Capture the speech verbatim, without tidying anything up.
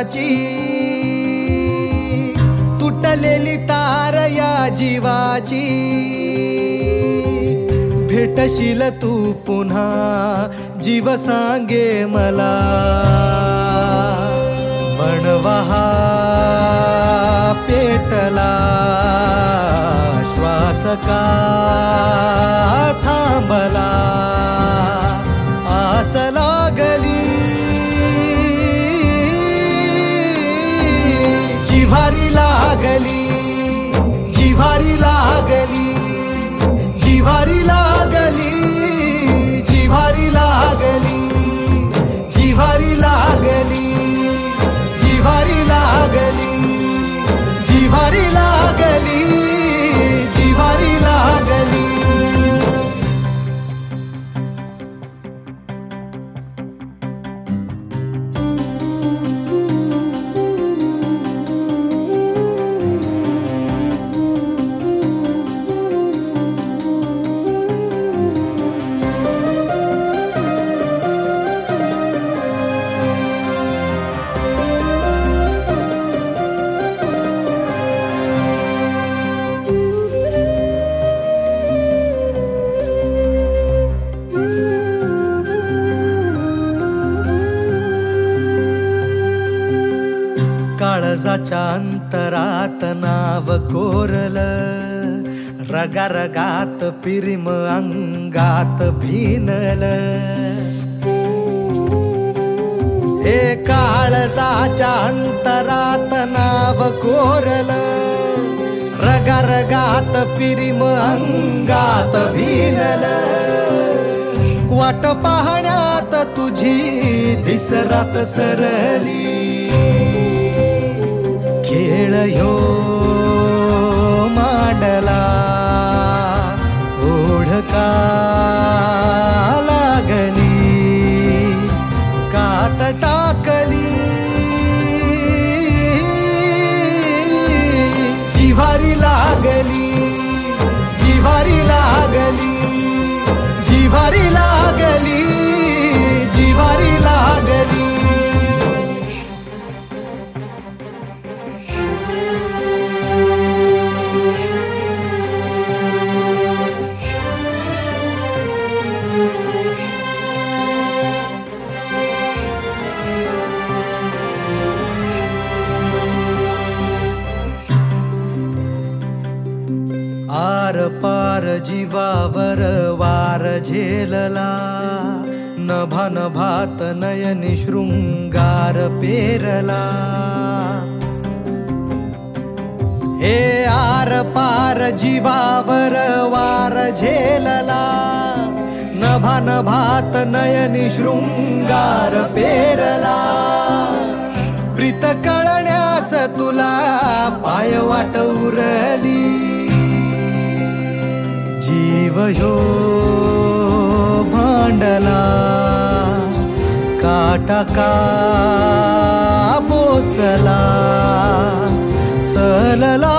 जगाची तुटलेली तार या जीवाची भेटशील तू पुन्हा जीव सांगे मला बनवा हा पेटला श्वास का थांबला आस लागली जिव्हारी लागली जिव्हारी लागली जिव्हारी लागली जिव्हारी लागली जिव्हारी लागली जिव्हारी लागली जिव्हारी लागली जिव्हारी लागली काळजाच्या अंतरात नाव कोरल रगा रगात पिरिम अंगात भिनल हे काळजाच्या अंतरात नाव कोरल रगा रगात पिरिम अंगात भिनल वाट पाहण्यात तुझी दिसरात सरली खेळ ह्यो मांडला ओढका लागली कात टाकली जिव्हारी लागली जिव्हारी लागली जिव्हारी लागली जिव्हारी लागली आर पार जीवावर वार झेलला नभा नभात नयनी शृंगार पेरला हे आर पार जीवावर वार झेलला नभा नभात नयनी शृंगार पेरला प्रीत कळण्यास तुला पाय वाट उरली जीव ह्यो भांडला काटा का बोचला सलला